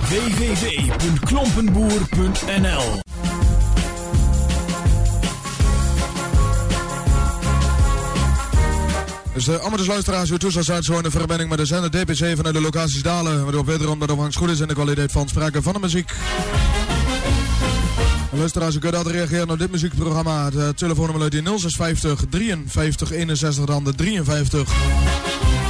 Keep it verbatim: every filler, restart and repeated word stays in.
w w w punt klompenboer punt n l. Dus de amateurs luisteraars, uw toestel staat zo in de verbinding met de zender D P C vanuit de locaties Dalen. Waardoor wederom dat ondanks goed is in de kwaliteit van spreken van de muziek. En luisteraars, u kunt altijd reageren op dit muziekprogramma. Het telefoonnummer luidt die nul zes vijf nul drieënvijftig eenenzestig, dan de drieënvijftig.